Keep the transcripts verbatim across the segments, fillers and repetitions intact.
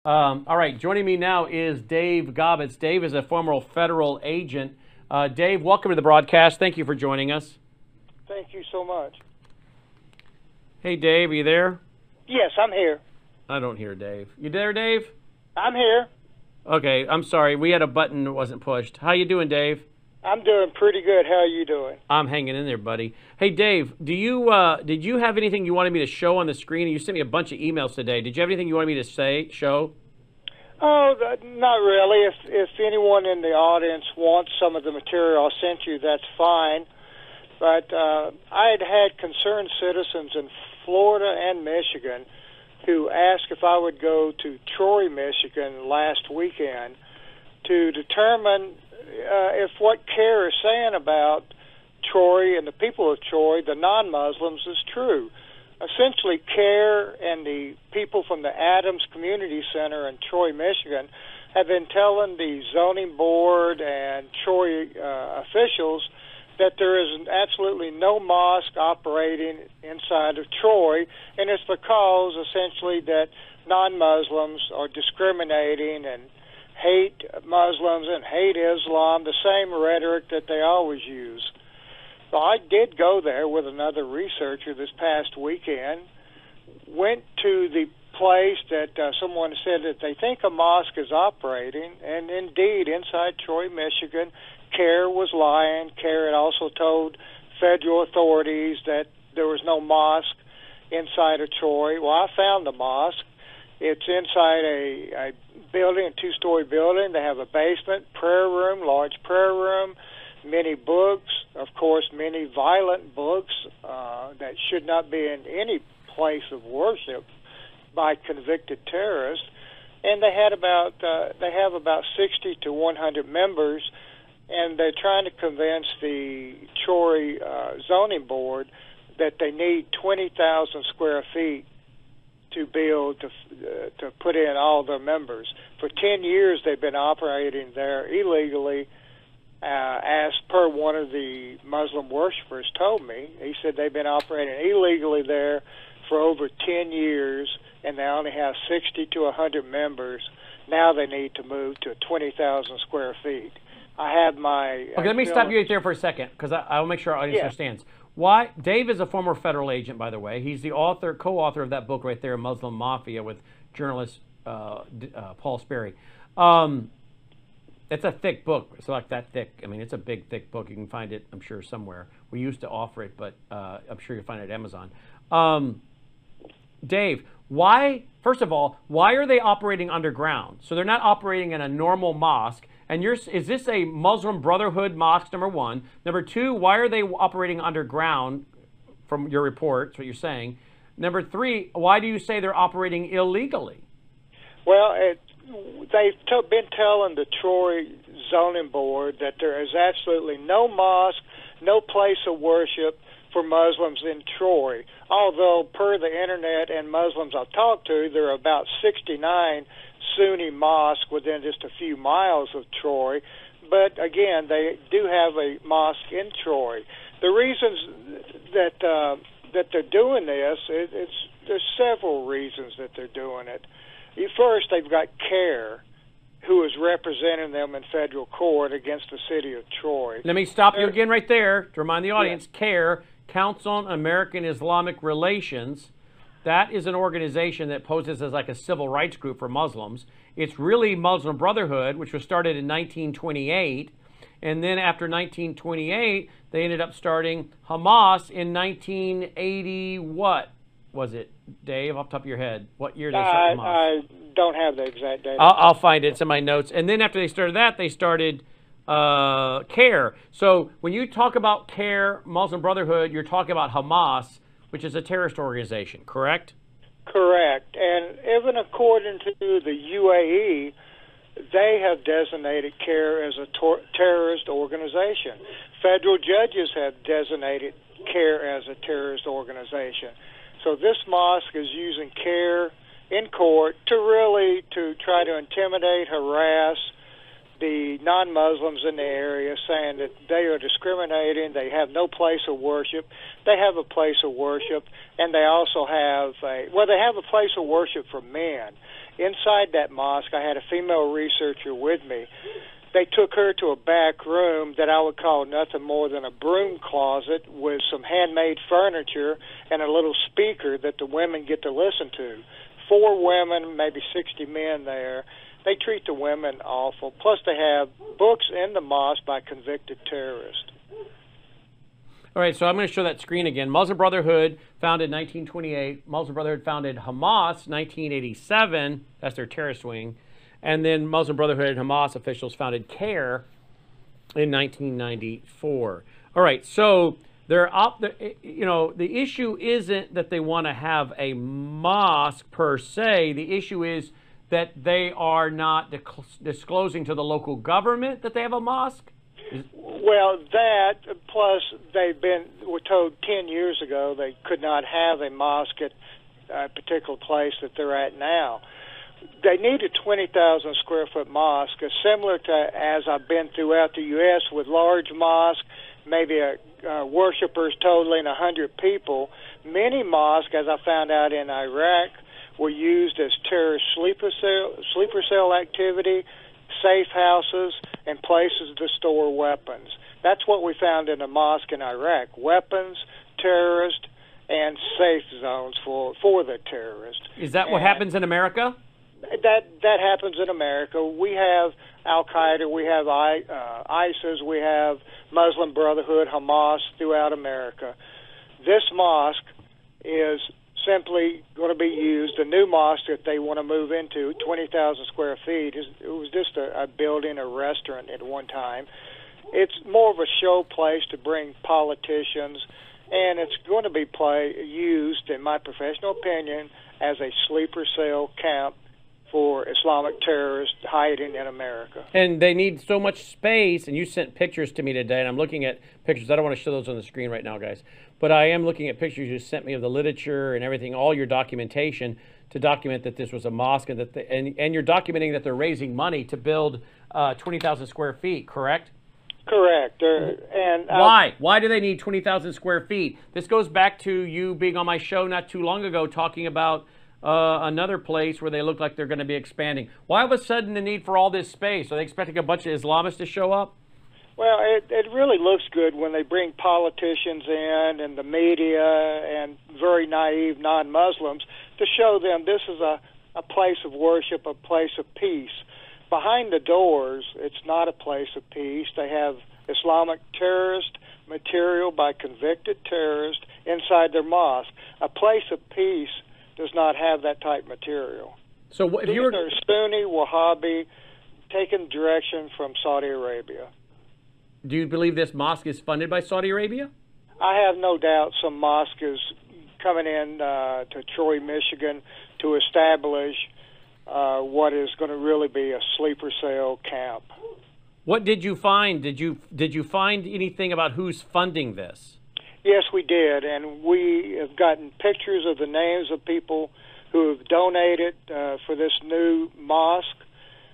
Um, all right, joining me now is Dave Gobbets. Dave is a former federal agent. Uh, Dave, welcome to the broadcast. Thank you for joining us. Thank you so much. Hey, Dave, are you there? Yes, I'm here. I don't hear Dave. You there, Dave? I'm here. Okay, I'm sorry. We had a button that wasn't pushed. How you doing, Dave? I'm doing pretty good. How are you doing? I'm hanging in there, buddy. Hey, Dave, do you uh, did you have anything you wanted me to show on the screen? You sent me a bunch of emails today. Did you have anything you wanted me to say, show? Oh, th- not really. If if anyone in the audience wants some of the material I sent you, that's fine. But uh, I had had concerned citizens in Florida and Michigan who asked if I would go to Troy, Michigan last weekend to determine uh, if what CARE is saying about Troy and the people of Troy, the non-Muslims, is true. Essentially, CARE and the people from the Adams Community Center in Troy, Michigan, have been telling the zoning board and Troy uh, officials that there is absolutely no mosque operating inside of Troy, and it's because, essentially, that non-Muslims are discriminating and hate Muslims and hate Islam, the same rhetoric that they always use. So I did go there with another researcher this past weekend, went to the place that uh, someone said that they think a mosque is operating, and indeed, inside Troy, Michigan, CARE was lying. CARE had also told federal authorities that there was no mosque inside of Troy. Well, I found the mosque. It's inside a, a building, a two-story building. They have a basement, prayer room, large prayer room, many books, of course, many violent books uh, that should not be in any place of worship by convicted terrorists. And they had about uh, they have about sixty to one hundred members, and they're trying to convince the Troy uh, zoning board that they need twenty thousand square feet to build to uh, to put in all their members. For ten years, they've been operating there illegally. Uh, as per one of the Muslim worshipers told me, he said they've been operating illegally there for over ten years, and they only have sixty to one hundred members. Now they need to move to twenty thousand square feet. I have my... Okay, let me stop you right there for a second, because I, I'll make sure our audience Yeah. understands. Why? Dave is a former federal agent, by the way. He's the author, co-author of that book right there, Muslim Mafia, with journalist uh, uh, Paul Sperry. Um, it's a thick book. It's like that thick. I mean, it's a big, thick book. You can find it, I'm sure, somewhere. We used to offer it, but uh, I'm sure you'll find it at Amazon. Um, Dave, why, first of all, why are they operating underground? So they're not operating in a normal mosque. And you're, is this a Muslim Brotherhood mosque, number one? Number two, why are they operating underground, from your reports, what you're saying? Number three, why do you say they're operating illegally? Well, it, they've t- been telling the Troy zoning board that there is absolutely no mosque, no place of worship for Muslims in Troy. Although, per the internet and Muslims I've talked to, there are about sixty-nine Sunni mosques within just a few miles of Troy. But again, they do have a mosque in Troy. The reasons that uh, that they're doing this, it, it's there's several reasons that they're doing it. First, they've got CARE, who is representing them in federal court against the city of Troy. Let me stop you again right there to remind the audience. Yeah. CARE, Council on American Islamic Relations. That is an organization that poses as like a civil rights group for Muslims. It's really Muslim Brotherhood, which was started in nineteen twenty-eight. And then after nineteen twenty-eight, they ended up starting Hamas in nineteen eighty. What was it, Dave, off the top of your head? What year did they start Hamas? I, I don't have the exact date. I'll, I'll find it. It's in my notes. And then after they started that, they started uh, CARE. So when you talk about CARE, Muslim Brotherhood, you're talking about Hamas, which is a terrorist organization, correct? Correct. And even according to the U A E, they have designated CARE as a tor- terrorist organization. Federal judges have designated CARE as a terrorist organization. So this mosque is using CARE in court to really to try to intimidate, harass the non-Muslims in the area, saying that they are discriminating, they have no place of worship. They have a place of worship, and they also have a, well, they have a place of worship for men. Inside that mosque, I had a female researcher with me. They took her to a back room that I would call nothing more than a broom closet with some handmade furniture and a little speaker that the women get to listen to. Four women, maybe sixty men there. They treat the women awful. Plus, they have books in the mosque by convicted terrorists. All right, so I'm going to show that screen again. Muslim Brotherhood founded nineteen twenty-eight. Muslim Brotherhood founded Hamas nineteen eighty-seven. That's their terrorist wing. And then Muslim Brotherhood and Hamas officials founded CARE in nineteen ninety-four. All right, so they're up. You know, the issue isn't that they want to have a mosque per se. The issue is that they are not disclosing to the local government that they have a mosque. Is Well, that, plus they've been, were told ten years ago they could not have a mosque at a particular place that they're at now. They need a twenty thousand square foot mosque, similar to as I've been throughout the U S with large mosques, maybe a, uh, worshipers totaling one hundred people. Many mosques, as I found out in Iraq, were used as terrorist sleeper cell, sleeper cell activity, safe houses, and places to store weapons. That's what we found in a mosque in Iraq: weapons, terrorists, and safe zones for, for the terrorists. Is that what and happens in America? That that happens in America. We have Al-Qaeda, we have I, uh, ISIS, we have Muslim Brotherhood, Hamas throughout America. This mosque is simply going to be used. The new mosque that they want to move into, twenty thousand square feet, is, it was just a, a building, a restaurant at one time. It's more of a show place to bring politicians, and it's going to be play, used, in my professional opinion, as a sleeper cell camp for Islamic terrorists hiding in America. And they need so much space, and you sent pictures to me today, and I'm looking at pictures. I don't want to show those on the screen right now, guys, but I am looking at pictures you sent me of the literature and everything, all your documentation to document that this was a mosque, and that the, and, and you're documenting that they're raising money to build uh, twenty thousand square feet, correct? Correct. They're, and Why? I'll, Why do they need twenty thousand square feet? This goes back to you being on my show not too long ago talking about Uh, another place where they look like they're going to be expanding. Why all of a sudden the need for all this space? Are they expecting a bunch of Islamists to show up? Well, it, it really looks good when they bring politicians in and the media and very naive non-Muslims to show them this is a, a place of worship, a place of peace. Behind the doors, it's not a place of peace. They have Islamic terrorist material by convicted terrorists inside their mosque. A place of peace does not have that type material. So if you were They're Sunni, Wahhabi, taking direction from Saudi Arabia. Do you believe this mosque is funded by Saudi Arabia? I have no doubt some mosque is coming in uh, to Troy, Michigan, to establish uh, what is going to really be a sleeper cell camp. What did you find? Did you did you find anything about who's funding this? Yes, we did, and we have gotten pictures of the names of people who have donated uh, for this new mosque,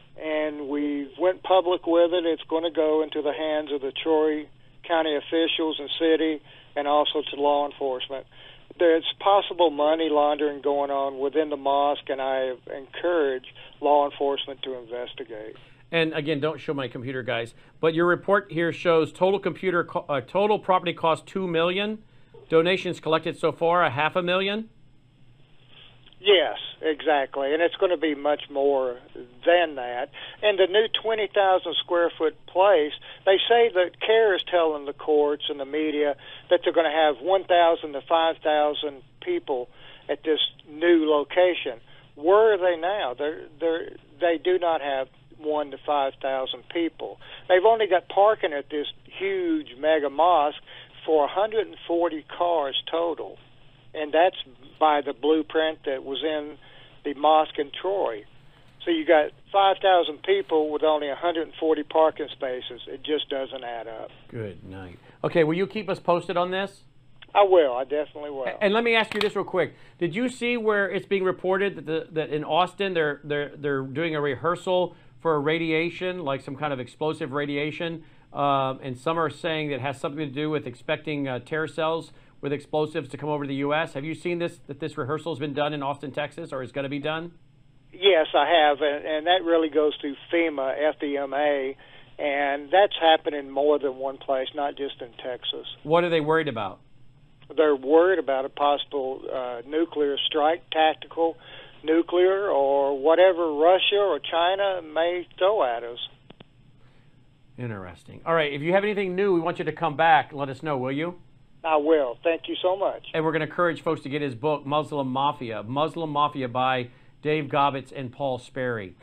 and we went public with it. It's going to go into the hands of the Troy County officials and city, and also to law enforcement. There's possible money laundering going on within the mosque, and I encourage law enforcement to investigate. And again, don't show my computer, guys. But your report here shows total computer, co uh, total property cost two million. Donations collected so far a half a million. Yes, exactly, and it's going to be much more than that. And the new twenty thousand square foot place, they say that CARE is telling the courts and the media that they're going to have one thousand to five thousand people at this new location. Where are they now? They're, they're, they do not have one to five thousand people. They've only got parking at this huge mega mosque for one hundred forty cars total, and that's by the blueprint that was in the mosque in Troy. So you got five thousand people with only one hundred forty parking spaces. It just doesn't add up. Good night. Okay, will you keep us posted on this? I will. I definitely will. And let me ask you this real quick. Did you see where it's being reported that the, that in Austin they're they're they're doing a rehearsal for radiation, like some kind of explosive radiation, um, and some are saying that it has something to do with expecting uh, terror cells with explosives to come over to the U S Have you seen this, that this rehearsal has been done in Austin, Texas, or is going to be done? Yes, I have, and, and that really goes through FEMA, F E M A, and that's happening more than one place, not just in Texas. What are they worried about? They're worried about a possible uh, nuclear strike, tactical nuclear, or whatever Russia or China may throw at us. Interesting. All right, if you have anything new, we want you to come back and let us know, will you? I will. Thank you so much. And we're going to encourage folks to get his book, Muslim Mafia, Muslim Mafia by Dave Gobbets and Paul Sperry.